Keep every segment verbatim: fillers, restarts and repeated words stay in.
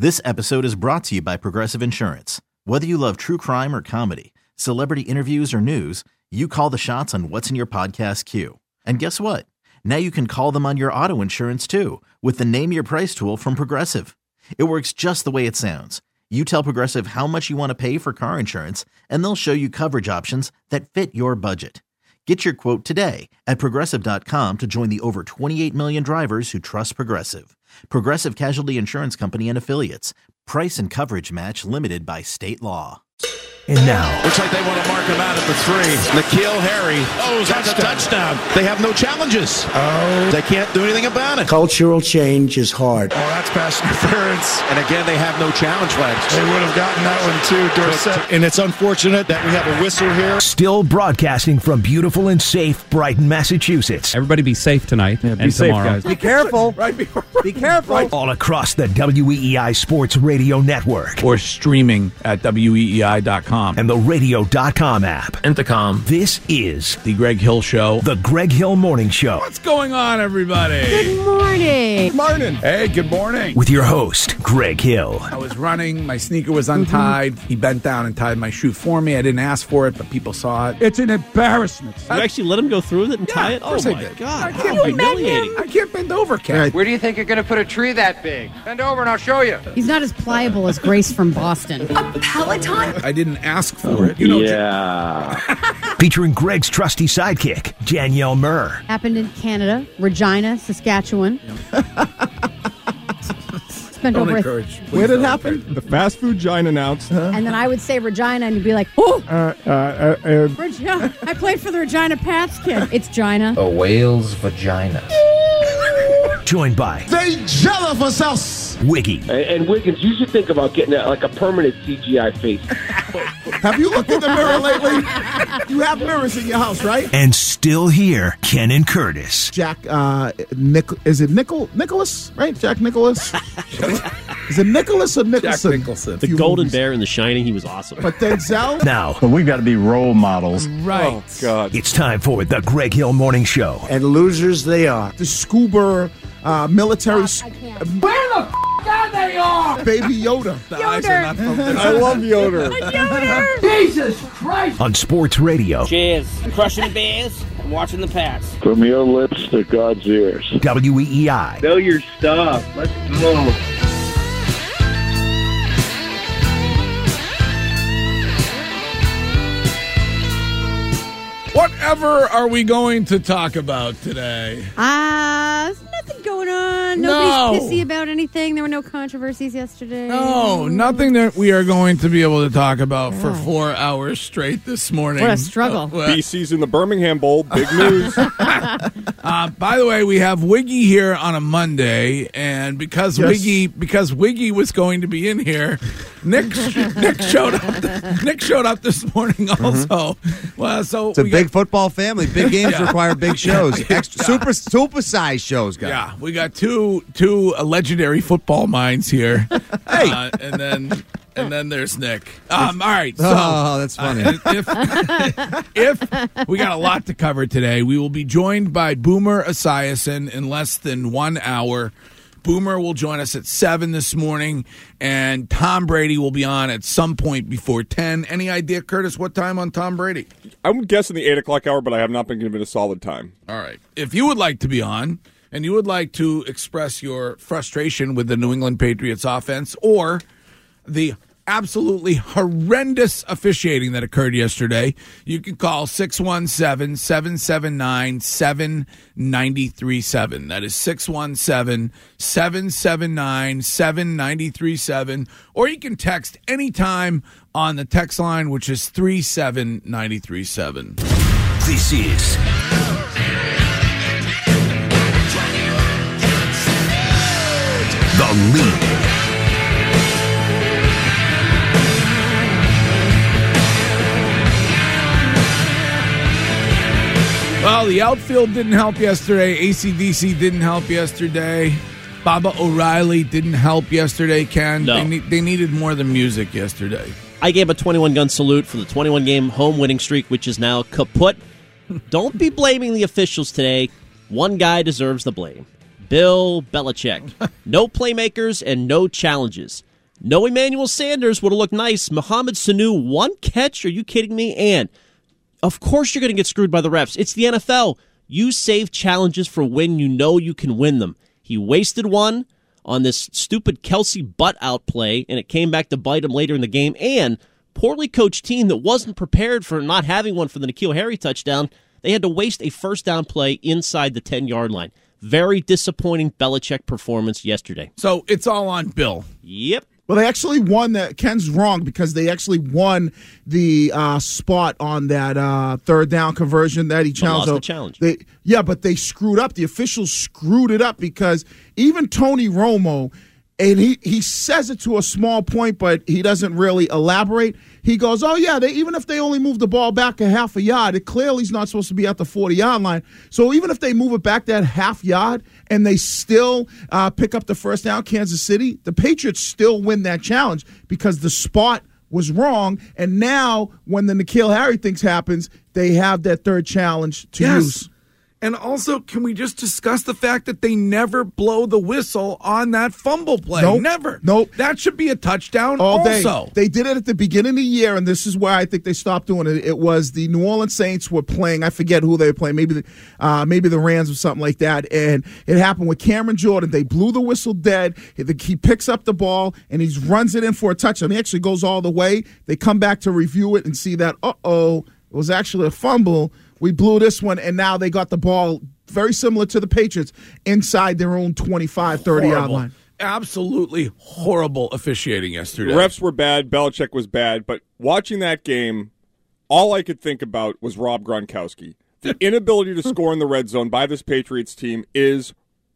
This episode is brought to you by Progressive Insurance. Whether you love true crime or comedy, celebrity interviews or news, you call the shots on what's in your podcast queue. And guess what? Now you can call them on your auto insurance too with the Name Your Price tool from Progressive. It works just the way it sounds. You tell Progressive how much you want to pay for car insurance, and they'll show you coverage options that fit your budget. Get your quote today at Progressive dot com to join the over twenty-eight million drivers who trust Progressive. Progressive Casualty Insurance Company and Affiliates. Price and coverage match limited by state law. And now, looks like they want to mark him out at the three. N'Keal Harry. Oh, that's a touchdown. They have no challenges. Oh. They can't do anything about it. Cultural change is hard. Oh, that's pass interference. And again, they have no challenge flags. They would have gotten that one too, Dorsett. And it's unfortunate that we have a whistle here. Still broadcasting from beautiful and safe Brighton, Massachusetts. Everybody be safe tonight yeah, be and safe, tomorrow. Guys. Be careful. Right, be, be careful. Right. All across the W E E I Sports Radio Network. Or streaming at W E E I dot com. And the radio dot com app. Intercom. This is The Greg Hill Show. The Greg Hill Morning Show. What's going on, everybody? Good morning. Good morning. Hey, good morning. With your host, Greg Hill. I was running. My sneaker was untied. Mm-hmm. He bent down and tied my shoe for me. I didn't ask for it, but people saw it. It's an embarrassment. You actually let him go through with it and yeah, tie it? Oh, my did. God. I can't How bend humiliating. I can't bend over, Cat. Right. Where do you think you're going to put a tree that big? Bend over and I'll show you. He's not as pliable as Grace from Boston. A Peloton? I didn't ask for it. You know, yeah. Featuring Greg's trusty sidekick, Danielle Murr. Happened in Canada, Regina, Saskatchewan. Spent Don't over encourage. th- Where did it happen? The fast food giant announced. Huh? And then I would say Regina, and you'd be like, oh! Uh, uh, uh, uh, Regina. I played for the Regina Pats kid. It's Gina. A whale's vagina. Joined by They jealous of us. Wiggy. And, and Wiggins, you should think about getting a, like a permanent C G I face. Have you looked in the mirror lately? You have mirrors in your house, right? And still here, Ken and Curtis. Jack, uh, Nick, is it Nicol, Nicholas, right? Jack Nicholas? Is it Nicholas or Nicholson? Jack Nicholson. The Golden movies. Bear in The Shining, he was awesome. But Denzel? Now, but we've got to be role models. Right. Oh, God. It's time for the Greg Hill Morning Show. And losers they are. The scuba uh, military. Stop, I can't. Where the f*** are they are? Baby Yoda. The eyes are not focused. I love Yoda. Yoder! Jesus Christ. On Sports Radio. Cheers. I'm crushing the Bears. I'm watching the Pats. From your lips to God's ears. W E E I. Know your stuff. Let's go. Whatever are we going to talk about today? Ah, uh, nothing going on. Nobody's pissy about anything. There were no controversies yesterday. No, nothing that we are going to be able to talk about for four hours straight this morning. What a struggle. Uh, well, B C's in the Birmingham Bowl. Big news. uh, by the way, we have Wiggy here on a Monday, and because Yes. Wiggy because Wiggy was going to be in here, Nick Nick showed up. Nick showed up this morning also. Mm-hmm. Well, so it's a we big got, football family. Big games yeah. require big shows. Extra, super super sized shows, guys. Yeah, we got two two uh, legendary football minds here. Hey, uh, and then. And then there's Nick. Um, all right. So, oh, that's funny. Uh, if, if we got a lot to cover today, we will be joined by Boomer Esiason in less than one hour. Boomer will join us at seven this morning, and Tom Brady will be on at some point before ten. Any idea, Curtis, what time on Tom Brady? I'm guessing the eight o'clock hour, but I have not been given a solid time. All right. If you would like to be on, and you would like to express your frustration with the New England Patriots offense or the absolutely horrendous officiating that occurred yesterday, you can call six one seven, seven seven nine, seven nine three seven. That is six one seven, seven seven nine, seven nine three seven. Or you can text anytime on the text line, which is three seven nine three seven. This is The Lead. Well, the outfield didn't help yesterday. A C D C didn't help yesterday. Baba O'Reilly didn't help yesterday, Ken. No. They, ne- they needed more than music yesterday. I gave a twenty-one gun salute for the twenty-one game home winning streak, which is now kaput. Don't be blaming the officials today. One guy deserves the blame. Bill Belichick. No playmakers and no challenges. No Emmanuel Sanders would have looked nice. Mohamed Sanu, one catch? Are you kidding me? And, of course you're going to get screwed by the refs. It's the N F L. You save challenges for when you know you can win them. He wasted one on this stupid Kelsey butt-out play, and it came back to bite him later in the game. And poorly coached team that wasn't prepared for not having one for the N'Keal Harry touchdown, they had to waste a first-down play inside the ten-yard line. Very disappointing Belichick performance yesterday. So it's all on Bill. Yep. Well, they actually won that. Ken's wrong because they actually won the uh, spot on that uh, third down conversion that he challenged. Lost the challenge. They, yeah, but they screwed up. The officials screwed it up because even Tony Romo, and he, he says it to a small point, but he doesn't really elaborate. He goes, oh, yeah, they, even if they only move the ball back a half a yard, it clearly is not supposed to be at the forty-yard line. So even if they move it back that half yard and they still uh, pick up the first down, Kansas City, the Patriots still win that challenge because the spot was wrong. And now when the N'Keal Harry things happens, they have that third challenge to yes. use. And also, can we just discuss the fact that they never blow the whistle on that fumble play? Nope. Never. Nope. That should be a touchdown All day. also. They did it at the beginning of the year, and this is where I think they stopped doing it. It was the New Orleans Saints were playing. I forget who they were playing. Maybe the, uh, maybe the Rams or something like that. And it happened with Cameron Jordan. They blew the whistle dead. He, he picks up the ball, and he runs it in for a touchdown. He actually goes all the way. They come back to review it and see that, uh-oh, it was actually a fumble. We blew this one, and now they got the ball very similar to the Patriots inside their own twenty-five, thirty-yard line. Absolutely horrible officiating yesterday. The refs were bad. Belichick was bad. But watching that game, all I could think about was Rob Gronkowski. The inability to score in the red zone by this Patriots team is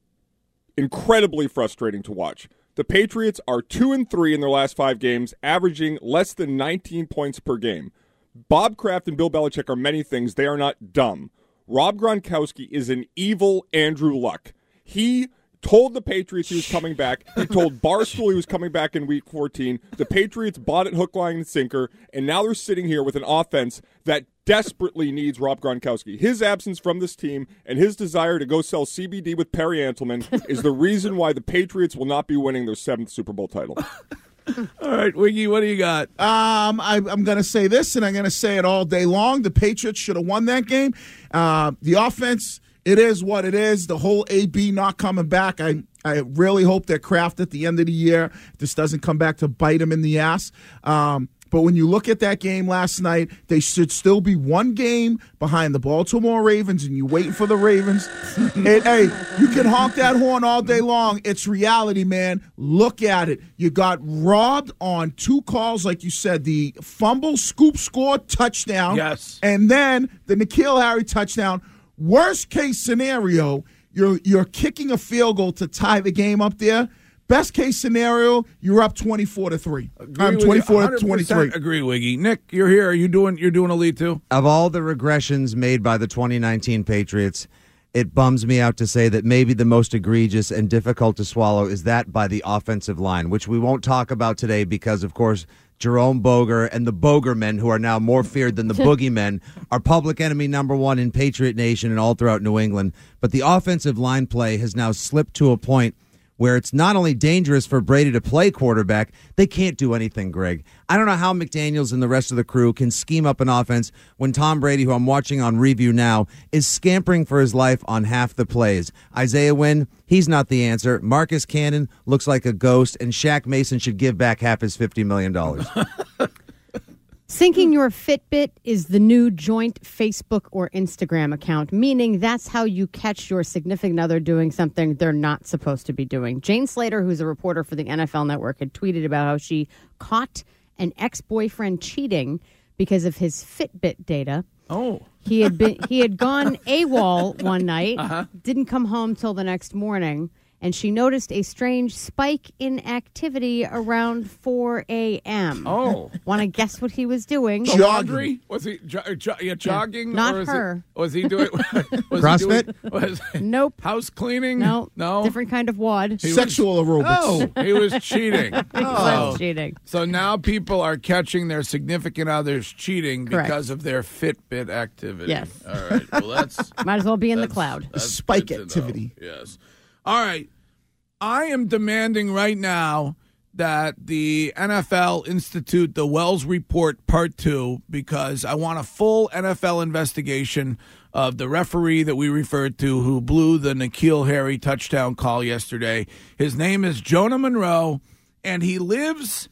incredibly frustrating to watch. The Patriots are two and three in their last five games, averaging less than nineteen points per game. Bob Kraft and Bill Belichick are many things. They are not dumb. Rob Gronkowski is an evil Andrew Luck. He told the Patriots he was coming back. He told Barstool he was coming back in week fourteen. The Patriots bought it hook, line, and sinker, and now they're sitting here with an offense that desperately needs Rob Gronkowski. His absence from this team and his desire to go sell C B D with Perry Antleman is the reason why the Patriots will not be winning their seventh Super Bowl title. All right, Wiggy, what do you got? Um, I, I'm going to say this, and I'm going to say it all day long. The Patriots should have won that game. Uh, the offense, it is what it is. The whole A B not coming back, I, I really hope that Kraft at the end of the year, this doesn't come back to bite him in the ass. Um, but when you look at that game last night, they should still be one game behind the Baltimore Ravens, and you're waiting for the Ravens. And, hey, you can honk that horn all day long. It's reality, man. Look at it. You got robbed on two calls, like you said, the fumble, scoop, score, touchdown. Yes. And then the N'Keal Harry touchdown. Worst case scenario, you're you're kicking a field goal to tie the game up there. Best case scenario, you're up twenty-four to three. I'm twenty-four to twenty-three. Agree, Wiggy. Nick, you're here. Are you doing? You're doing a lead too? Of all the regressions made by the twenty nineteen Patriots, it bums me out to say that maybe the most egregious and difficult to swallow is that by the offensive line, which we won't talk about today because, of course, Jerome Boger and the Bogermen, who are now more feared than the Boogeymen, are public enemy number one in Patriot Nation and all throughout New England. But the offensive line play has now slipped to a point where it's not only dangerous for Brady to play quarterback, they can't do anything, Greg. I don't know how McDaniels and the rest of the crew can scheme up an offense when Tom Brady, who I'm watching on review now, is scampering for his life on half the plays. Isaiah Wynn, he's not the answer. Marcus Cannon looks like a ghost, and Shaq Mason should give back half his fifty million dollars. Syncing your Fitbit is the new joint Facebook or Instagram account, meaning that's how you catch your significant other doing something they're not supposed to be doing. Jane Slater, who's a reporter for the N F L Network, had tweeted about how she caught an ex-boyfriend cheating because of his Fitbit data. Oh. He had been he had gone AWOL one night, Uh-huh. didn't come home till the next morning, and she noticed a strange spike in activity around four a.m. Oh. Want to guess what he was doing? The laundry? Was he jo- jo- yeah, jogging? Not or was her. It, was he doing was CrossFit? He doing, was, Nope. House cleaning? No. No. Different kind of wad. He Sexual was, aerobics. Oh, he was cheating. He Oh. was cheating. So now people are catching their significant others cheating Correct. because of their Fitbit activity. Yes. All right. Well, that's Might as well be in the that's- cloud. that's Spike good to know. activity. Yes. All right. I am demanding right now that the N F L institute the Wells Report Part two because I want a full N F L investigation of the referee that we referred to who blew the N'Keal Harry touchdown call yesterday. His name is Jonah Monroe, and he lives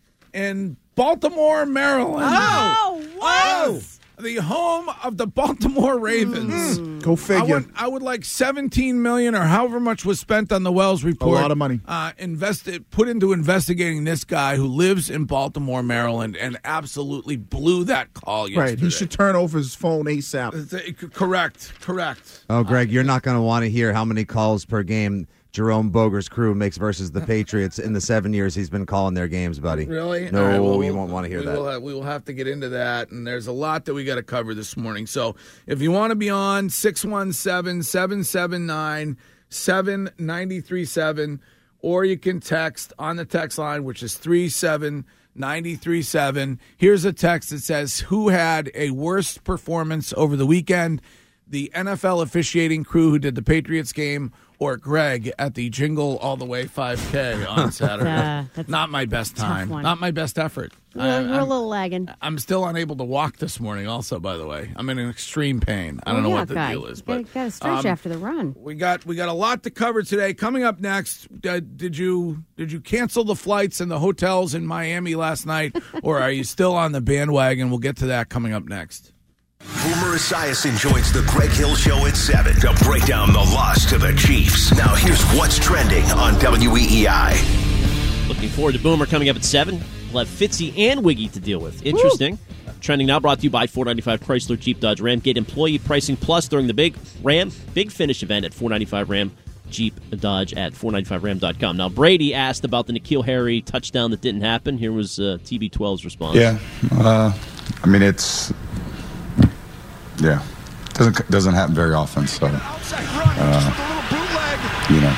in Baltimore, Maryland. Oh, oh, the home of the Baltimore Ravens. Mm. Go figure. I would, I would like seventeen million dollars or however much was spent on the Wells Report. A lot of money. Uh, invested, put into investigating this guy who lives in Baltimore, Maryland, and absolutely blew that call yesterday. Right. He should turn over his phone ASAP. Correct. Correct. Oh, Greg, you're not going to want to hear how many calls per game Jerome Boger's crew makes versus the Patriots in the seven years he's been calling their games, buddy. Really? No, right, well, we won't want to hear we that. Will have, we will have to get into that, and there's a lot that we got to cover this morning. So if you want to be on, six one seven, seven seven nine, seven nine three seven, or you can text on the text line, which is three seven nine three seven. Here's a text that says, who had a worse performance over the weekend? The N F L officiating crew who did the Patriots game or Greg at the Jingle All the Way five K on Saturday? Uh, that's Not my best time. one. Not my best effort. Well, I, you're a I'm, little lagging. I'm still unable to walk this morning also, by the way. I'm in an extreme pain. I don't Well, know yeah, what the guy. deal is. You but gotta, gotta stretch um, after the run. We got we got a lot to cover today. Coming up next, uh, did you did you cancel the flights and the hotels in Miami last night, or are you still on the bandwagon? We'll get to that coming up next. Boomer Esiason joins the Greg Hill Show at seven to break down the loss to the Chiefs. Now here's what's trending on W E E I. Looking forward to Boomer coming up at seven. We'll have Fitzy and Wiggy to deal with. Interesting. Woo. Trending now brought to you by four ninety-five Chrysler Jeep Dodge Ram. Get employee pricing plus during the big Ram Big Finish event at four ninety-five Ram Jeep Dodge at four ninety-five ram dot com. Now, Brady asked about the N'Keal Harry touchdown that didn't happen. Here was uh, T B twelve's response. Yeah. Uh, I mean, it's... Yeah, doesn't doesn't happen very often. So, uh, you know,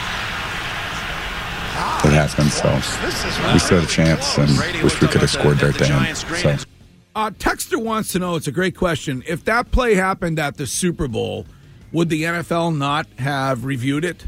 it happens. So we still had a chance, and wish we could have scored there at the end. So, uh, Texter wants to know. It's a great question. If that play happened at the Super Bowl, would the N F L not have reviewed it?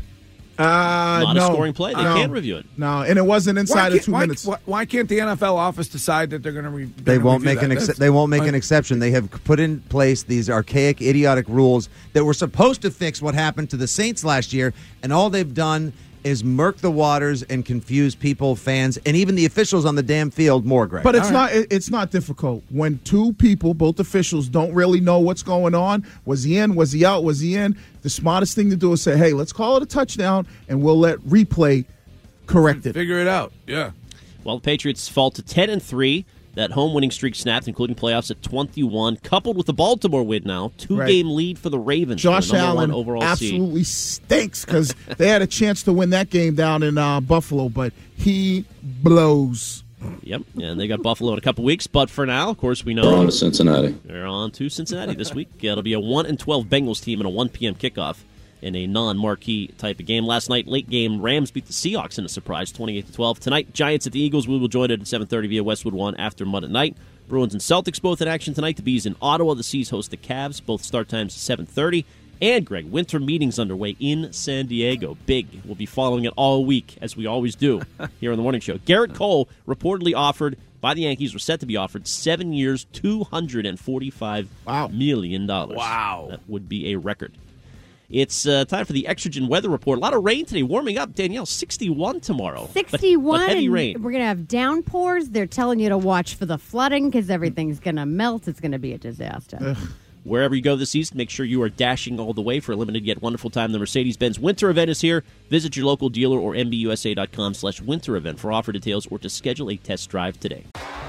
Uh, Not no, a scoring play. They no, can't review it. No, and it wasn't inside of two why, minutes. Why, why can't the N F L office decide that they're going to re- They won't make an ex- they won't make an exception. They have put in place these archaic, idiotic rules that were supposed to fix what happened to the Saints last year, and all they've done is murk the waters and confuse people, fans, and even the officials on the damn field more, Greg. But it's All not right. it's not difficult when two people, both officials, don't really know what's going on. Was he in? Was he out? Was he in? The smartest thing to do is say, hey, let's call it a touchdown, and we'll let replay correct it. Figure it out. Yeah. Well, the Patriots fall to ten and three. That home winning streak snapped, including playoffs at twenty-one, coupled with the Baltimore win now. Two-game Right. lead for the Ravens. Josh for the number Allen one overall absolutely seed. stinks because they had a chance to win that game down in uh, Buffalo, but he blows. Yep, and they got Buffalo in a couple weeks. But for now, of course, we know They're on to Cincinnati. They're on to Cincinnati this week. It'll be a one and twelve Bengals team and a one p.m. kickoff in a non-marquee type of game. Last night, late game, Rams beat the Seahawks in a surprise, twenty-eight to twelve. Tonight, Giants at the Eagles. We will join it at seven thirty via Westwood One after Monday night. Bruins and Celtics both in action tonight. The Bees in Ottawa. The Seas host the Cavs. Both start times seven thirty. And, Greg, winter meetings underway in San Diego. Big. We'll be following it all week, as we always do here on the Morning Show. Garrett Cole reportedly offered by the Yankees, were set to be offered seven years, two hundred forty-five million dollars. Wow. That would be a record. It's uh, time for the Extragen weather report. A lot of rain today, warming up. Danielle, sixty-one tomorrow. sixty-one. But, but heavy and rain. We're going to have downpours. They're telling you to watch for the flooding because everything's going to melt. It's going to be a disaster. Ugh. Wherever you go this season, make sure you are dashing all the way for a limited yet wonderful time. The Mercedes-Benz Winter Event is here. Visit your local dealer or M B U S A dot com slash winter event for offer details or to schedule a test drive today.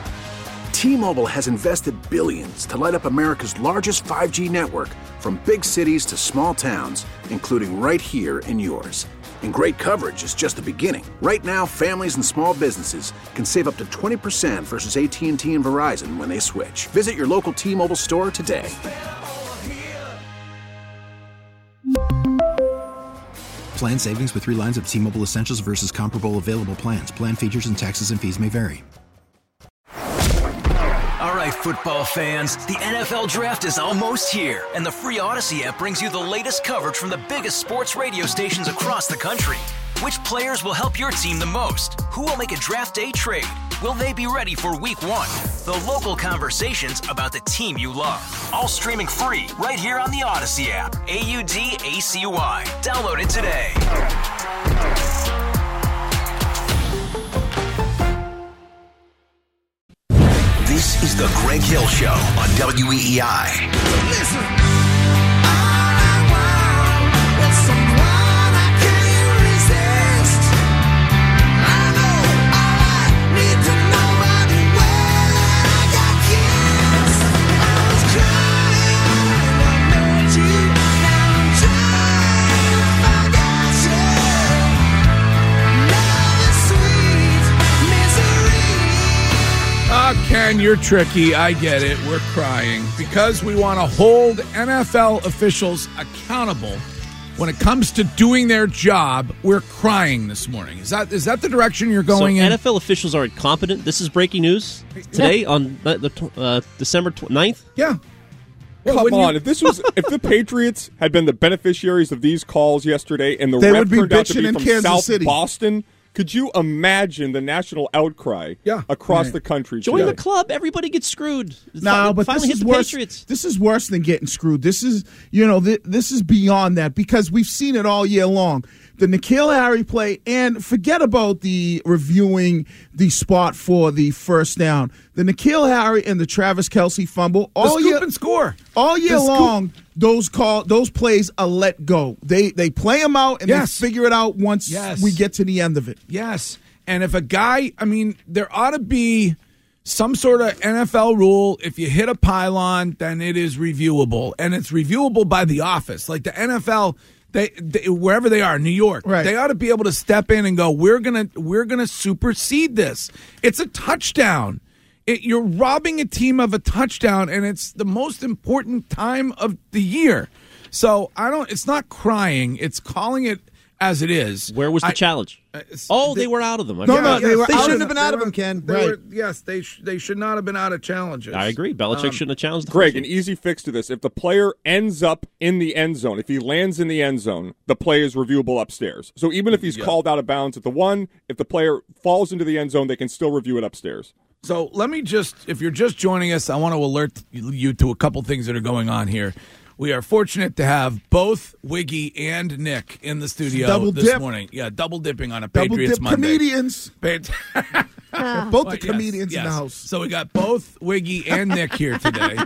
T-Mobile has invested billions to light up America's largest five G network, from big cities to small towns, including right here in yours. And great coverage is just the beginning. Right now, families and small businesses can save up to twenty percent versus A T and T and Verizon when they switch. Visit your local T-Mobile store today. Plan savings with three lines of T-Mobile Essentials versus comparable available plans. Plan features and taxes and fees may vary. All right, football fans, the N F L Draft is almost here, and the free Odyssey app brings you the latest coverage from the biggest sports radio stations across the country. Which players will help your team the most? Who will make a draft day trade? Will they be ready for week one? The local conversations about the team you love. All streaming free right here on the Odyssey app. A U D A C Y. Download it today. This is the Greg Hill Show on W E E I. Listen. Ken, you're tricky. I get it. We're crying because we want to hold N F L officials accountable when it comes to doing their job. We're crying this morning. Is that is that the direction you're going so in? N F L officials are incompetent. This is breaking news today on the uh, December ninth. Yeah. Well, Come on! You... If this was, if the Patriots had been the beneficiaries of these calls yesterday, and the they ref would be turned out to be in from Kansas South City. Boston, could you imagine the national outcry yeah. across right. the country? Join today? the club. Everybody gets screwed. No, finally, but finally this is hit the worse. Patriots. This is worse than getting screwed. This is, you know, th- this is beyond that because we've seen it all year long. The N'Keal Harry play, and forget about the reviewing the spot for the first down. The N'Keal Harry and the Travis Kelce fumble all the scoop year and score all year the long. Scoop. Those call those plays are let go. They they play them out and yes. they figure it out once yes. we get to the end of it. Yes, and if a guy, I mean, there ought to be some sort of N F L rule. If you hit a pylon, then it is reviewable, and it's reviewable by the office, like the N F L. They, they wherever they are, New York, right. they ought to be able to step in and go, we're gonna we're gonna supersede this. It's a touchdown. It, you're robbing a team of a touchdown, and it's the most important time of the year. So I don't. It's not crying. It's calling it as it is. Where was the I, challenge? Uh, oh, they, they were out of them. No, no, yes, they, were they out shouldn't of have been them. out of them, Ken. They right. were, yes, they sh- they should not have been out of challenges. I agree. Belichick um, shouldn't have challenged the Greg, an easy fix to this. If the player ends up in the end zone, if he lands in the end zone, the play is reviewable upstairs. So even if he's yeah. called out of bounds at the one, if the player falls into the end zone, they can still review it upstairs. So let me just, if you're just joining us, I want to alert you to a couple things that are going on here. We are fortunate to have both Wiggy and Nick in the studio double this dip. morning. Yeah, double dipping on a Double Patriots dip Monday. comedians. Pat- both Well, the comedians yes, in yes. the house. So we got both Wiggy and Nick here today.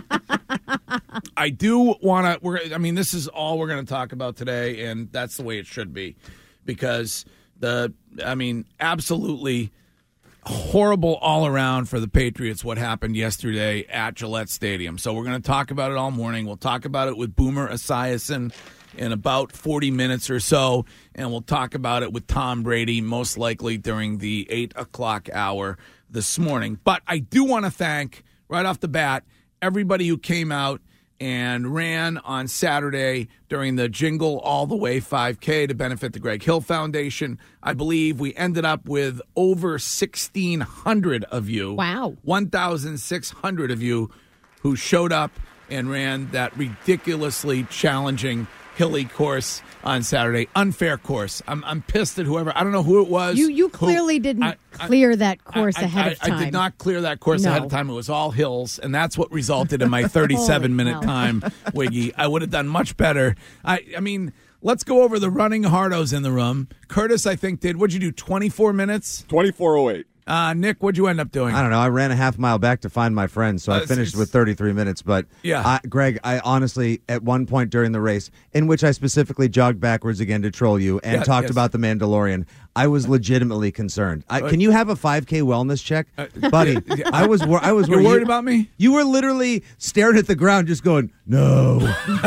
I do want to. We're. I mean, this is all we're going to talk about today, and that's the way it should be, because the. I mean, absolutely horrible all around for the Patriots what happened yesterday at Gillette Stadium. So we're going to talk about it all morning. We'll talk about it with Boomer Esiason in about forty minutes or so, and we'll talk about it with Tom Brady most likely during the eight o'clock hour this morning. But I do want to thank, right off the bat, everybody who came out and ran on Saturday during the Jingle All the Way five K to benefit the Greg Hill Foundation. I believe we ended up with over sixteen hundred of you. Wow. one thousand six hundred of you who showed up and ran that ridiculously challenging hilly course on Saturday. Unfair course. I'm I'm pissed at whoever. I don't know who it was. You you who- clearly didn't I- I- clear that course I, ahead I, of time. I did not clear that course No. ahead of time. It was all hills, and that's what resulted in my thirty-seven minute hell. time, Wiggy. I would have done much better. I I mean, let's go over the running hardos in the room. Curtis, I think, did, what'd you do, twenty-four minutes? twenty-four oh eight. Uh, Nick, what'd you end up doing? I don't know. I ran a half mile back to find my friend, so Uh, I finished it's- with thirty-three minutes. But Yeah. I, Greg, I honestly, at one point during the race, in which I specifically jogged backwards again to troll you and Yeah, talked yes. about the Mandalorian, I was legitimately concerned. I, Uh, can you have a five K wellness check, buddy? yeah. I was. wor- I was. You're wor- worried you, about me? You were literally staring at the ground, just going, "No,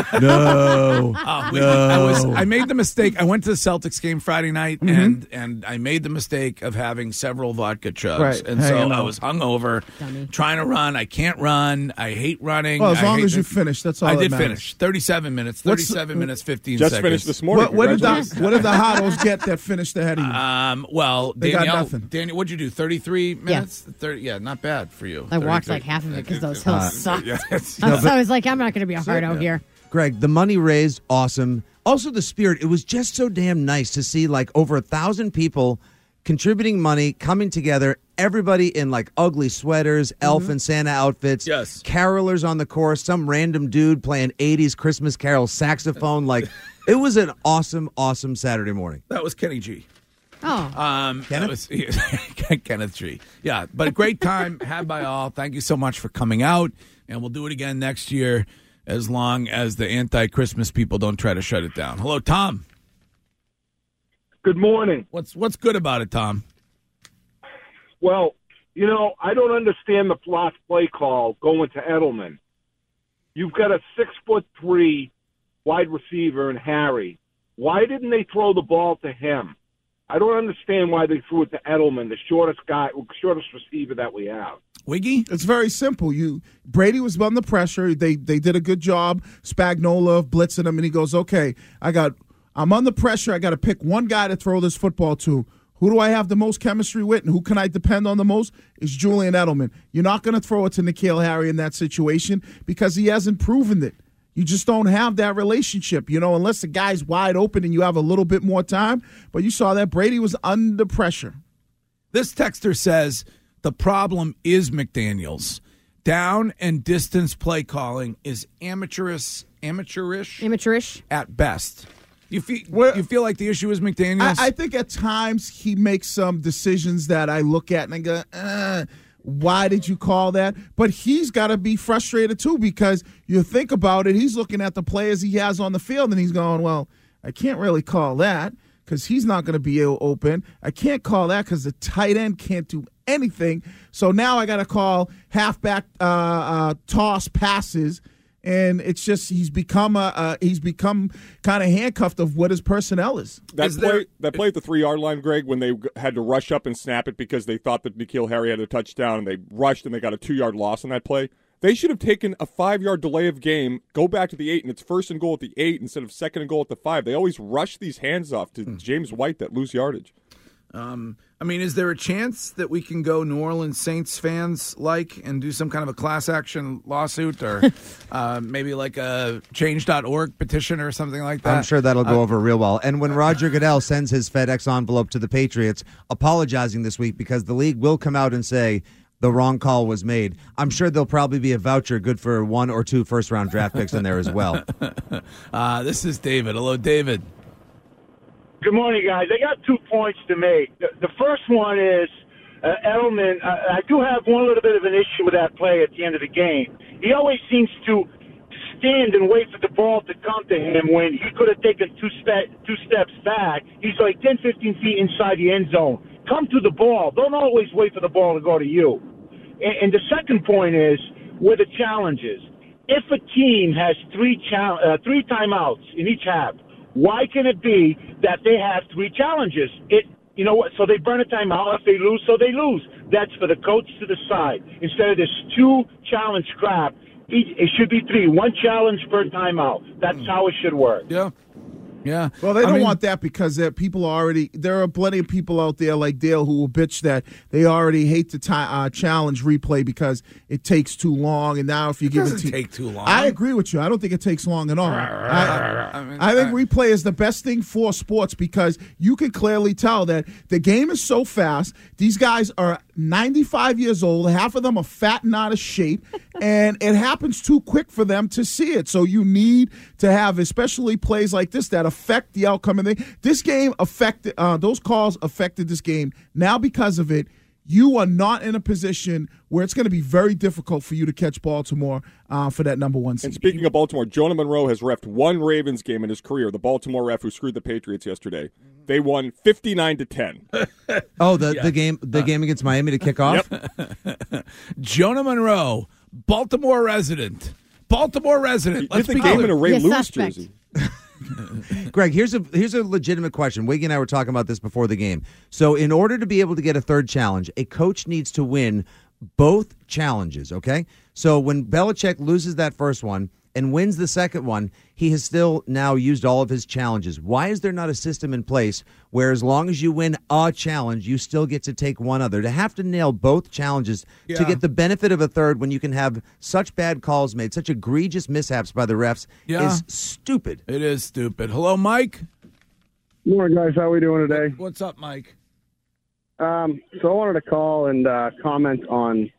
no, Oh, we- no." I was. I made the mistake. I went to the Celtics game Friday night, Mm-hmm. and and I made the mistake of having several vodka chugs, Right, and so hanging I out. was hungover, Dummy. trying to run. I can't run. I hate running. Well, as I long hate as you the- finish, that's all I that did matters. finish. Thirty-seven minutes. What's- Thirty-seven minutes. Fifteen Just seconds. finished this morning. What, what did the Congratulations. what did the Hottos get that finished ahead of you? Um. Well, They got Danielle. nothing. Danielle, what'd you do? Thirty-three minutes. Thirty. Yeah, not bad for you. I walked thirty-three. like half of it because those Uh, hills sucked. yeah, it's- I was, I was like, I'm not going to be a hardo here. Greg, the money raised, awesome. Also, the spirit. It was just so damn nice to see like over a thousand people contributing money, coming together. Everybody in like ugly sweaters, elf mm-hmm. and Santa outfits. Yes. Carolers on the chorus. Some random dude playing eighties Christmas carol saxophone. Like it was an awesome, awesome Saturday morning. That was Kenny G. Oh, um, Kenneth? That was, Kenneth G. Yeah, but a great time had by all. Thank you so much for coming out, and we'll do it again next year. As long as the anti-Christmas people don't try to shut it down. Hello, Tom. Good morning. What's what's good about it, Tom? Well, you know, I don't understand the floss play call going to Edelman. You've got a six foot three wide receiver in Harry. Why didn't they throw the ball to him? I don't understand why they threw it to Edelman, the shortest guy, shortest receiver that we have. Wiggy? It's very simple. You Brady was under pressure. They they did a good job, Spagnuolo, of blitzing him, and he goes, okay, I got, I'm under pressure. I got to pick one guy to throw this football to. Who do I have the most chemistry with, and who can I depend on the most? Is Julian Edelman. You're not going to throw it to N'Keal Harry in that situation because he hasn't proven it. You just don't have that relationship, you know, unless the guy's wide open and you have a little bit more time. But you saw that Brady was under pressure. This texter says the problem is McDaniels. Down and distance play calling is amateurish, amateurish, amateurish at best. You feel you feel like the issue is McDaniels? I, I think at times he makes some decisions that I look at and I go, uh, why did you call that? But he's got to be frustrated too because you think about it, he's looking at the players he has on the field and he's going, well, I can't really call that because he's not going to be open. I can't call that because the tight end can't do anything. So now I got to call halfback uh, uh, toss passes. And it's just he's become a uh, he's become kind of handcuffed of what his personnel is. That is play there, that play at the three yard line, Greg, when they had to rush up and snap it because they thought that N'Keal Harry had a touchdown and they rushed and they got a two yard loss on that play. They should have taken a five yard delay of game, go back to the eight, and it's first and goal at the eight instead of second and goal at the five. They always rush these hands off to hmm. James White that lose yardage. Um, I mean, is there a chance that we can go New Orleans Saints fans like and do some kind of a class action lawsuit or uh, maybe like a change dot org petition or something like that? I'm sure that'll go uh, over real well. And when Roger Goodell sends his FedEx envelope to the Patriots apologizing this week because the league will come out and say the wrong call was made, I'm sure there'll probably be a voucher good for one or two first-round draft picks in there as well. uh, this is David. Hello, David. Good morning, guys. I got two points to make. The, the first one is uh, Edelman. Uh, I do have one little bit of an issue with that play at the end of the game. He always seems to stand and wait for the ball to come to him when he could have taken two, ste- two steps back. He's like ten, fifteen feet inside the end zone. Come to the ball. Don't always wait for the ball to go to you. And, and the second point is where the challenge is. If a team has three, cha- uh, three timeouts in each half, why can it be that they have three challenges? It, you know what? So they burn a timeout. If they lose, so they lose. That's for the coach to decide. Instead of this two challenge crap, it should be three. One challenge per timeout. That's how it should work. Yeah. Yeah. Well, they I don't mean, want that because there people already. There are plenty of people out there like Dale who will bitch that they already hate the t- uh, challenge replay because it takes too long. And now if you it give doesn't it to take too long. I agree with you. I don't think it takes long at all. I, I, mean, I think replay is the best thing for sports because you can clearly tell that the game is so fast. These guys are ninety-five years old. Half of them are fat and out of shape, and it happens too quick for them to see it. So you need to have, especially plays like this that affect the outcome. And this game affected, uh, those calls affected this game. Now because of it, you are not in a position where it's going to be very difficult for you to catch Baltimore uh, for that number one seed. And speaking of Baltimore, Jonah Monroe has reffed one Ravens game in his career, the Baltimore ref who screwed the Patriots yesterday. They won fifty-nine to ten. Oh, the, yeah. the game the game against Miami to kick off? Yep. Jonah Monroe, Baltimore resident. Baltimore resident. He Let's did the be game clear. in a Ray Yes, Lewis suspect. jersey. Greg, here's a here's a legitimate question. Wiggy and I were talking about this before the game. So in order to be able to get a third challenge, a coach needs to win both challenges, okay? So when Belichick loses that first one, and wins the second one, he has still now used all of his challenges. Why is there not a system in place where as long as you win a challenge, you still get to take one other? To have to nail both challenges Yeah. to get the benefit of a third when you can have such bad calls made, such egregious mishaps by the refs Yeah. is stupid. It is stupid. Hello, Mike. Morning, guys. How are we doing today? What's up, Mike? Um, so I wanted to call and uh, comment on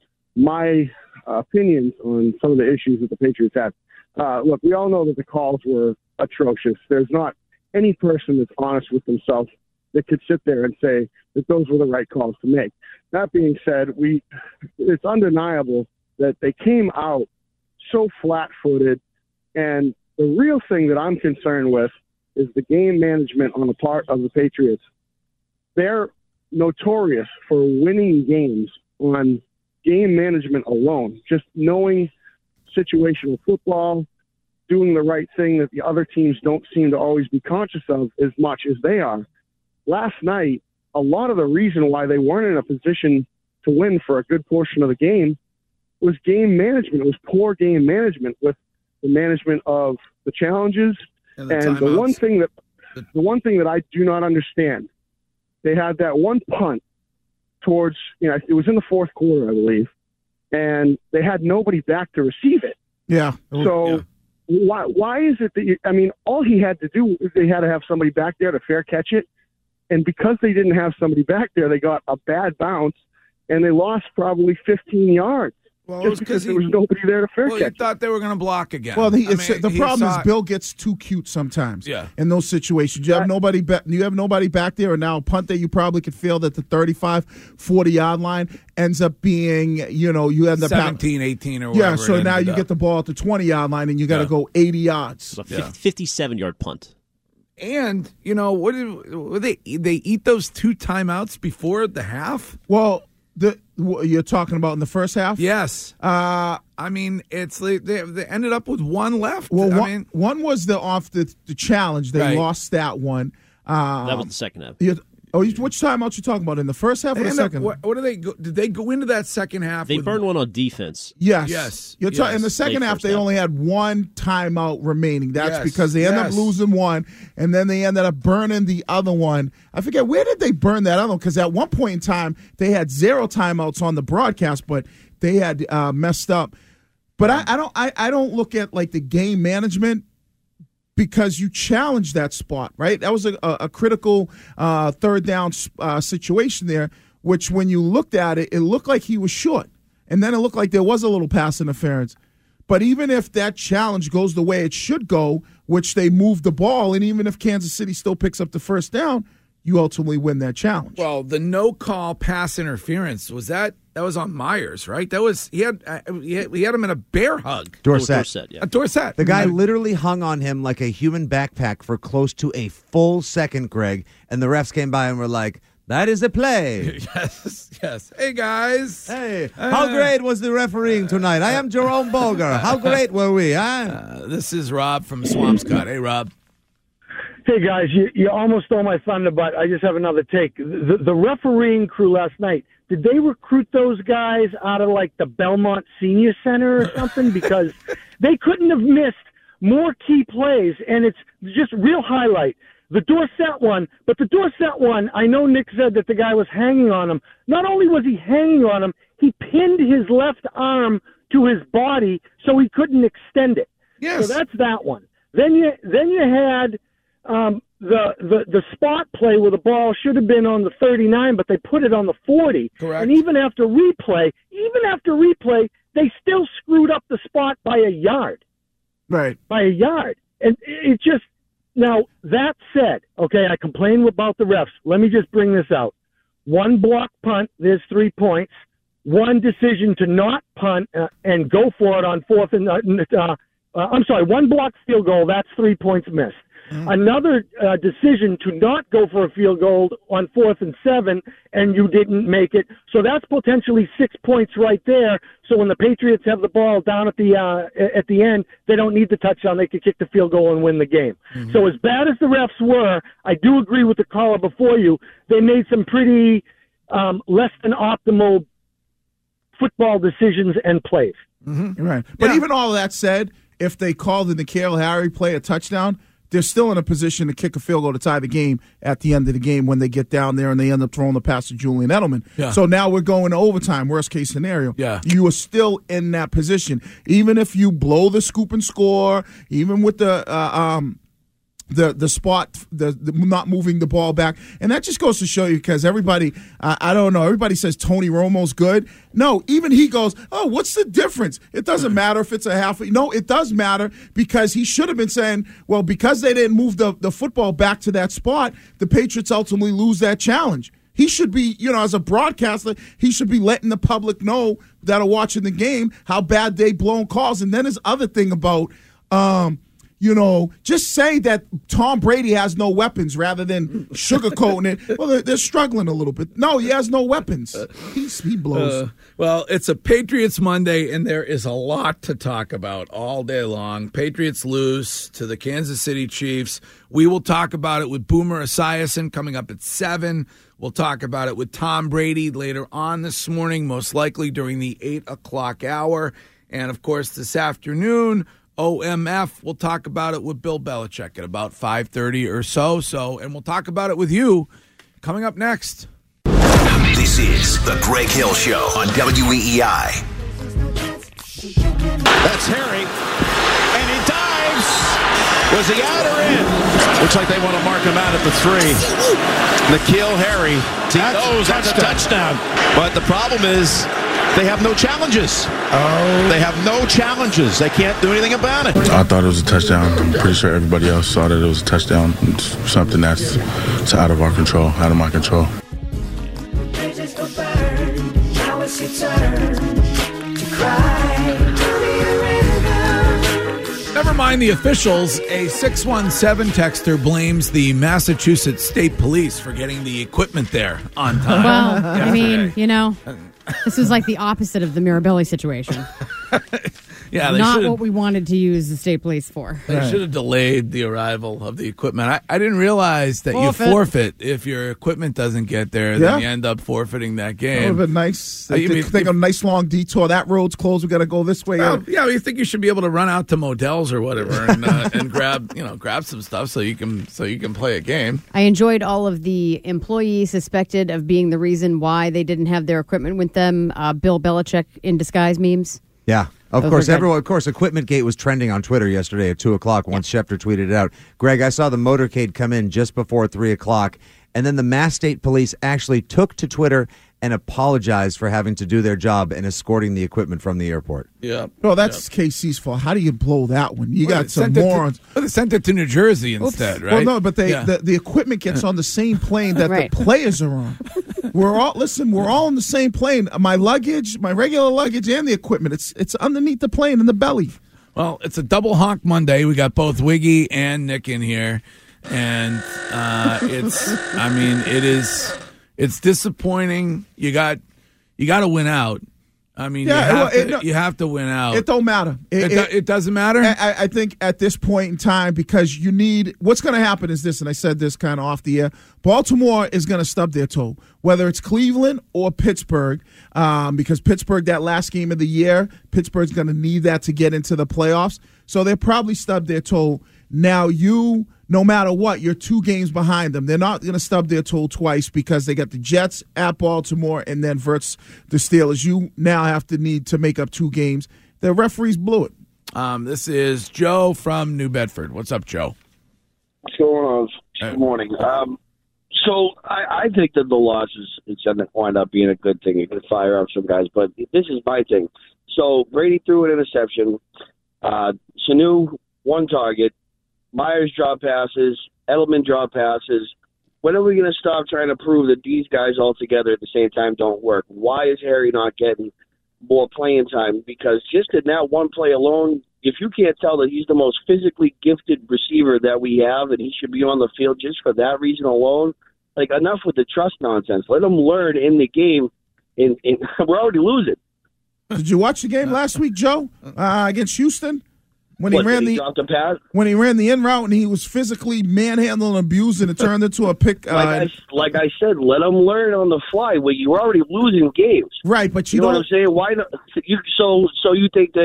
my uh, opinions on some of the issues that the Patriots had. Uh, look, we all know that the calls were atrocious. There's not any person that's honest with themselves that could sit there and say that those were the right calls to make. That being said, we it's undeniable that they came out so flat-footed, and the real thing that I'm concerned with is the game management on the part of the Patriots. They're notorious for winning games on game management alone, just knowing situational football, doing the right thing that the other teams don't seem to always be conscious of as much as they are. Last night, a lot of the reason why they weren't in a position to win for a good portion of the game was game management. It was poor game management with the management of the challenges. And the, and the one thing that the one thing that I do not understand, they had that one punt towards, you know, it was in the fourth quarter, I believe, and they had nobody back to receive it. Yeah. So Yeah. why why is it that you, I mean, all he had to do is they had to have somebody back there to fair catch it, and because they didn't have somebody back there, they got a bad bounce, and they lost probably fifteen yards. Well, just because there was nobody there to fair Well, catch he thought they were going to block again. Well, he, I it's, mean, the he problem saw- is Bill gets too cute sometimes. Yeah. In those situations, you have nobody. Ba- you have nobody back there, and now a punt that you probably could field at the thirty-five, forty yard line ends up being, you know, you end up seventeen, eighteen, or yeah. whatever. So it now ended you up. get the ball at the twenty yard line, and you got to Yeah. go eighty yards. It's a fifty-seven yard punt. And you know what? Did, what they they eat those two timeouts before the half? Well, the what you're talking about in the first half? Yes. Uh, I mean, it's like they they ended up with one left. well, I one, mean, one was the off the, the challenge. They Right. lost that one. Um, That was the second half. you- oh, you- which timeout you talking about? In the first half or they the end up- second? what, what do they go? Did they go into that second half? They with, burned one on defense. Yes. Yes. You're talking in the Yes. second Late half. first They half. only had one timeout remaining. That's Yes. because they ended Yes. up losing one, and then they ended up burning the other one. I forget where did they burn that other one? Because at one point in time they had zero timeouts on the broadcast, but they had uh, messed up. But I, I don't. I, I don't look at like the game management. Because you challenged that spot, right? That was a, a, a critical uh, third down uh, situation there, which when you looked at it, it looked like he was short. And then it looked like there was a little pass interference. But even if that challenge goes the way it should go, which they move the ball, and even if Kansas City still picks up the first down, you ultimately win that challenge. Well, the no call pass interference was that that was on Myers, right? That was he had uh, he had, he had him in a bear hug. Dorsett. Dorsett, yeah. A Dorsett. The guy literally hung on him like a human backpack for close to a full second, Greg, and the refs came by and were like, that is a play. Yes, yes. Hey guys. Hey, how great was the refereeing tonight? I am Jerome Boger. How great were we, huh? Uh, this is Rob from Swampscott. Hey, Rob. Hey guys, you, you almost stole my thunder, but I just have another take. The, the refereeing crew last night, did they recruit those guys out of like the Belmont Senior Center or something? Because they couldn't have missed more key plays, and it's just real highlight. The Dorsett one, but the Dorsett one, I know Nick said that the guy was hanging on him. Not only was he hanging on him, he pinned his left arm to his body so he couldn't extend it. Yes. So that's that one. Then you then you had um, the, the the spot play where the ball should have been on the thirty-nine, but they put it on the forty. Correct. And even after replay, even after replay, they still screwed up the spot by a yard. Right. By a yard. And it just now that said, okay, I complain about the refs. Let me just bring this out. One block punt, there's three points. One decision to not punt uh, and go for it on fourth and uh, uh, uh, I'm sorry, one block field goal, that's three points missed. Mm-hmm. Another uh, decision to not go for a field goal on fourth and seven, and you didn't make it. So that's potentially six points right there. So when the Patriots have the ball down at the uh, at the end, they don't need the touchdown. They can kick the field goal and win the game. Mm-hmm. So as bad as the refs were, I do agree with the caller before you. They made some pretty um, less than optimal football decisions and plays. Mm-hmm. Right. But Yeah. even all of that said, if they call the N'Keal Harry play a touchdown, they're still in a position to kick a field goal to tie the game at the end of the game when they get down there and they end up throwing the pass to Julian Edelman. Yeah. So now we're going to overtime, worst case scenario. Yeah. You are still in that position. Even if you blow the scoop and score, even with the uh, um, the the spot, the, the not moving the ball back. And that just goes to show you because everybody, uh, I don't know, everybody says Tony Romo's good. No, even he goes, oh, what's the difference? It doesn't matter if it's a half. No, it does matter because he should have been saying, well, because they didn't move the, the football back to that spot, the Patriots ultimately lose that challenge. He should be, you know, as a broadcaster, he should be letting the public know that are watching the game how bad they blown calls. And then his other thing about, um, you know, just say that Tom Brady has no weapons rather than sugarcoating it. Well, they're, they're struggling a little bit. No, he has no weapons. He's, he blows. Uh, well, it's a Patriots Monday, and there is a lot to talk about all day long. Patriots lose to the Kansas City Chiefs. We will talk about it with Boomer Esiason coming up at seven. We'll talk about it with Tom Brady later on this morning, most likely during the eight o'clock hour. And, of course, this afternoon, O M F, we'll talk about it with Bill Belichick at about five thirty or so. So, and we'll talk about it with you coming up next. This is the Greg Hill Show on W E E I. That's Harry, and he dives. Was he out or in? Looks like they want to mark him out at the three. N'Keal Harry, he knows that's a touchdown. But the problem is, they have no challenges. Oh. They have no challenges. They can't do anything about it. I thought it was a touchdown. I'm pretty sure everybody else saw that it was a touchdown. It's something that's it's out of our control, out of my control. Never mind the officials. A six one seven texter blames the Massachusetts State Police for getting the equipment there on time. Well, I mean, you know, this was like the opposite of the Mirabelli situation. Yeah, they not what we wanted to use the state police for. They right. should have delayed the arrival of the equipment. I, I didn't realize that forfeit. you forfeit if your equipment doesn't get there. Yeah. Then you end up forfeiting that game. That would have been nice. They uh, think a nice long detour. That road's closed. We got to go this way. Well, yeah, you think you should be able to run out to Modell's or whatever and, uh, and grab, you know, grab some stuff so you can so you can play a game. I enjoyed all of the employees suspected of being the reason why they didn't have their equipment with them. Uh, Bill Belichick in disguise memes. Yeah. Of Those course, everyone. Of course, EquipmentGate was trending on Twitter yesterday at two o'clock. Once yeah. Schefter tweeted it out. Greg, I saw the motorcade come in just before three o'clock, and then the Mass State Police actually took to Twitter and apologized for having to do their job and escorting the equipment from the airport. Yeah. Well, that's yeah. K C's fault. How do you blow that one? You well, got some morons. To, well, they sent it to New Jersey instead, Oops. right? Well, no, but they yeah. the, the equipment gets on the same plane that right. the players are on. We're all listen. We're all on the same plane. My luggage, my regular luggage, and the equipment. It's it's underneath the plane in the belly. Well, it's a double honk Monday. We got both Wiggy and Nick in here, and uh, it's. I mean, it is. It's disappointing. You got you got to win out. I mean, yeah, you, have well, it, to, no, you have to win out. It don't matter. It, it, it, it doesn't matter? I, I think at this point in time, because you need – what's going to happen is this, and I said this kind of off the air. Baltimore is going to stub their toe, whether it's Cleveland or Pittsburgh, um, because Pittsburgh, that last game of the year, Pittsburgh's going to need that to get into the playoffs. So they'll probably stub their toe. Now you – no matter what, you're two games behind them. They're not going to stub their toe twice because they got the Jets at Baltimore and then versus the Steelers. You now have to need to make up two games. The referees blew it. Um, this is Joe from New Bedford. What's up, Joe? What's going on? Good morning. Um, so I, I think that the loss is, is going to wind up being a good thing. You can fire up some guys, but this is my thing. So Brady threw an interception. Uh, Sanu, one target. Myers drop passes, Edelman drop passes. When are we going to stop trying to prove that these guys all together at the same time don't work? Why is Harry not getting more playing time? Because just in that one play alone, if you can't tell that he's the most physically gifted receiver that we have and he should be on the field just for that reason alone, like enough with the trust nonsense. Let him learn in the game. And, and we're already losing. Did you watch the game last week, Joe, uh, against Houston? When he what, ran he the the pass? when he ran the in route and he was physically manhandling and abusing, it turned into a pick. Uh, like, I, like I said, let him learn on the fly. Where you're already losing games, right? But you, you know don't, what I'm saying? Why not? You, so so you think that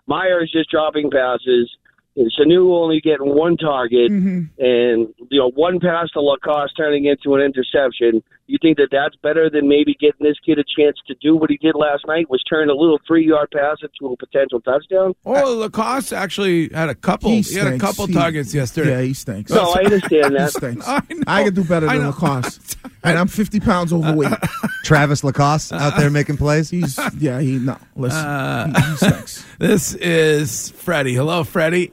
Myers just dropping passes. And Sanu only getting one target, mm-hmm. and you know one pass to Lacoste turning into an interception. You think that that's better than maybe getting this kid a chance to do what he did last night, was turn a little three-yard pass into a potential touchdown? Oh, Lacoste actually had a couple. He, He had a stinks. couple He- targets yesterday. Yeah, he stinks. No, I understand He that. stinks. I I, know. can do better I than know. Lacoste. And I'm fifty pounds overweight. Travis Lacoste out there making plays. He's yeah, he no. Listen, Uh, he, he stinks. This is Freddie. Hello, Freddie.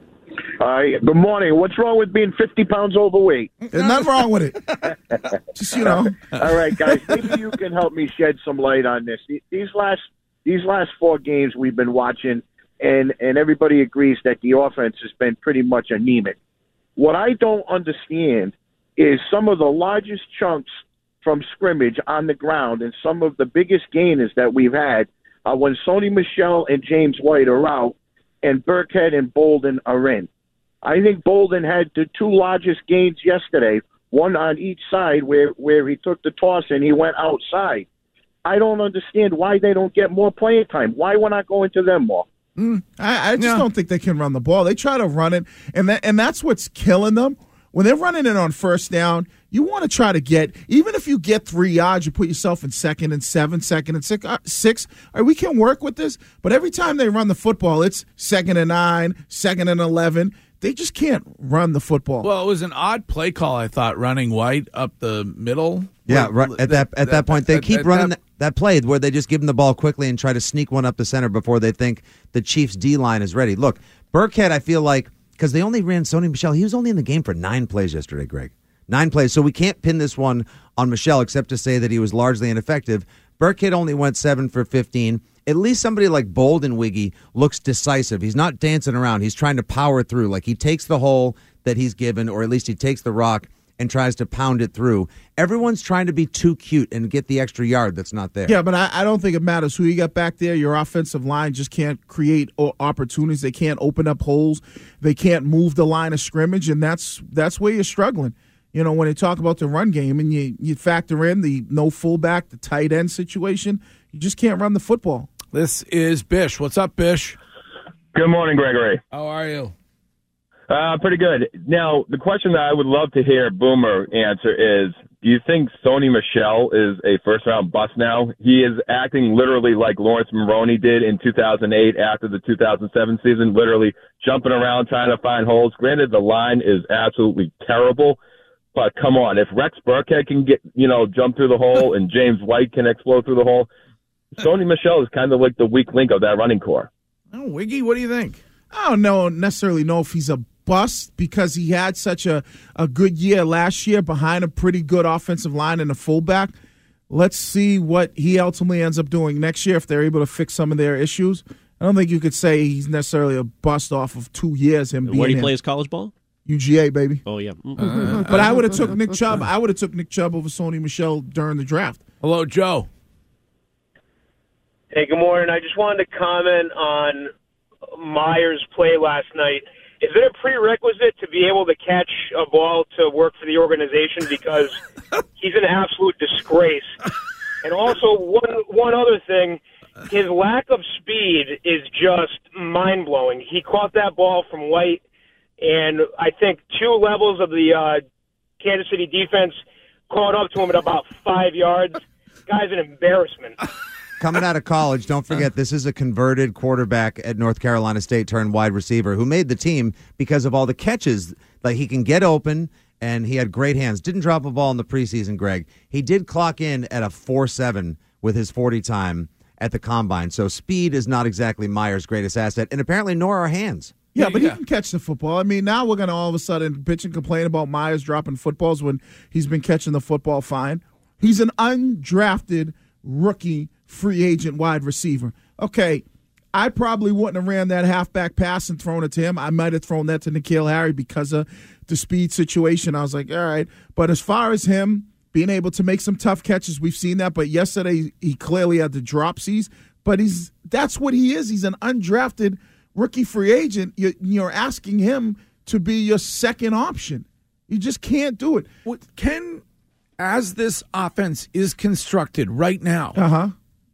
Hi. Good morning. What's wrong with being fifty pounds overweight? There's nothing wrong with it. Just you know. All right, guys. Maybe you can help me shed some light on this. These last these last four games we've been watching, and and everybody agrees that the offense has been pretty much anemic. What I don't understand is some of the largest chunks from scrimmage on the ground and some of the biggest gainers that we've had are when Sony Michel and James White are out and Burkhead and Bolden are in. I think Bolden had the two largest gains yesterday, one on each side where, where he took the toss and he went outside. I don't understand why they don't get more playing time. Why we're not going to them more? Mm, I, I just Yeah. don't think they can run the ball. They try to run it, and that and that's what's killing them. When they're running it on first down, you want to try to get, even if you get three yards, you put yourself in second and seven, second and six. Uh, six. All right, we can work with this, but every time they run the football, it's second and nine, second and eleven. They just can't run the football. Well, it was an odd play call, I thought, running White up the middle. Yeah, Where- right, at that at that point, they that- keep that- running that- that, that play where they just give them the ball quickly and try to sneak one up the center before they think the Chiefs' D line is ready. Look, Burkhead, I feel like because they only ran Sony Michel, he was only in the game for nine plays yesterday, Greg. Nine plays, so we can't pin this one on Michel except to say that he was largely ineffective. Burkhead only went seven for fifteen. At least somebody like Bolden Wiggy looks decisive. He's not dancing around. He's trying to power through. Like he takes the hole that he's given, or at least he takes the rock and tries to pound it through. Everyone's trying to be too cute and get the extra yard that's not there. Yeah, but I, I don't think it matters who you got back there. Your offensive line just can't create o- opportunities. They can't open up holes. They can't move the line of scrimmage, and that's that's where you're struggling. You know, when you talk about the run game and you, you factor in the no fullback, the tight end situation, you just can't run the football. This is Bish. What's up, Bish? Good morning, Gregory. How are you? Uh, pretty good. Now, the question that I would love to hear Boomer answer is, do you think Sony Michel is a first-round bust now? He is acting literally like Lawrence Maroney did in two thousand eight after the two thousand seven season, literally jumping around trying to find holes. Granted, the line is absolutely terrible, but come on. If Rex Burkhead can get, you know, jump through the hole and James White can explode through the hole, Sony Michel is kind of like the weak link of that running core. Oh, Wiggy, what do you think? I don't know necessarily know if he's a bust because he had such a, a good year last year behind a pretty good offensive line and a fullback. Let's see what he ultimately ends up doing next year if they're able to fix some of their issues. I don't think you could say he's necessarily a bust off of two years. Him being Where do he him. play his college ball? U G A, baby. Oh, yeah. Uh, But I would have took Nick Chubb. I would have took Nick Chubb over Sony Michel during the draft. Hello, Joe. Hey, good morning. I just wanted to comment on Myers' play last night. Is it a prerequisite to be able to catch a ball to work for the organization? Because he's an absolute disgrace. And also, one one other thing, his lack of speed is just mind-blowing. He caught that ball from White, and I think two levels of the uh, Kansas City defense caught up to him at about five yards. Guy's an embarrassment. Coming out of college, don't forget, this is a converted quarterback at North Carolina State turned wide receiver who made the team because of all the catches. Like, he can get open, and he had great hands. Didn't drop a ball in the preseason, Greg. He did clock in at a four seven with his forty time at the Combine. So speed is not exactly Myers' greatest asset, and apparently nor are hands. Yeah, but he can catch the football. I mean, now we're going to all of a sudden bitch and complain about Myers dropping footballs when he's been catching the football fine. He's an undrafted rookie free agent wide receiver. Okay, I probably wouldn't have ran that halfback pass and thrown it to him. I might have thrown that to N'Keal Harry because of the speed situation. I was like, all right. But as far as him being able to make some tough catches, we've seen that. But yesterday, he clearly had the dropsies. But he's that's what he is. He's an undrafted rookie free agent. You're, you're asking him to be your second option. You just can't do it. Can, as this offense is constructed right now, uh-huh.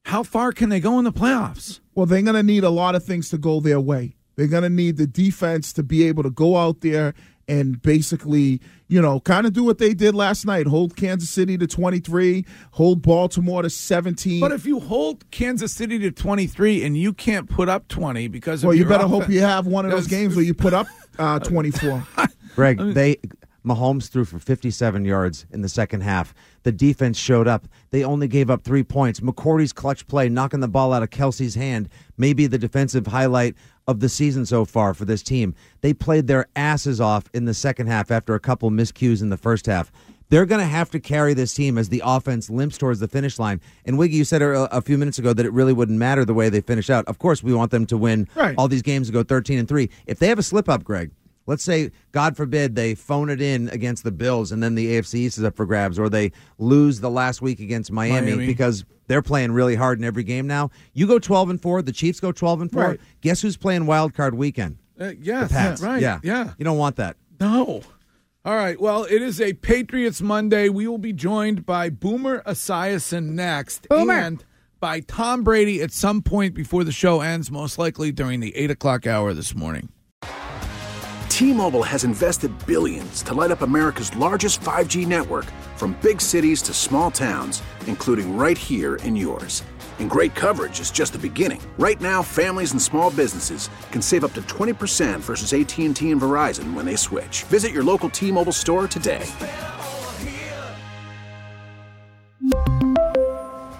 how far can they go in the playoffs? Well, they're going to need a lot of things to go their way. They're going to need the defense to be able to go out there and basically, you know, kind of do what they did last night. Hold Kansas City to twenty-three, hold Baltimore to seventeen. But if you hold Kansas City to twenty-three and you can't put up twenty because of Well, you your better offense, hope you have one of those games where you put up uh, twenty-four. Greg, they Mahomes threw for fifty-seven yards in the second half. The defense showed up. They only gave up three points. McCourty's clutch play, knocking the ball out of Kelsey's hand, may be the defensive highlight of the season so far for this team. They played their asses off in the second half after a couple miscues in the first half. They're going to have to carry this team as the offense limps towards the finish line. And Wiggy, you said a, a few minutes ago that it really wouldn't matter the way they finish out. Of course, we want them to win right. all these games and go thirteen and three. If they have a slip up, Greg, let's say, God forbid, they phone it in against the Bills and then the A F C East is up for grabs, or they lose the last week against Miami, Miami. because they're playing really hard in every game now. You go twelve and four, the Chiefs go twelve and four. Right. Guess who's playing wild card weekend? Uh, yes, the Pats. yeah, right. Yeah. yeah. You don't want that. No. All right. Well, it is a Patriots Monday. We will be joined by Boomer Esiason next. Boomer. And by Tom Brady at some point before the show ends, most likely during the eight o'clock hour this morning. T-Mobile has invested billions to light up America's largest five G network, from big cities to small towns, including right here in yours. And great coverage is just the beginning. Right now, families and small businesses can save up to twenty percent versus A T and T and Verizon when they switch. Visit your local T-Mobile store today.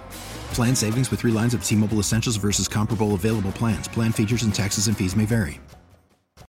Plan savings with three lines of T-Mobile Essentials versus comparable available plans. Plan features and taxes and fees may vary.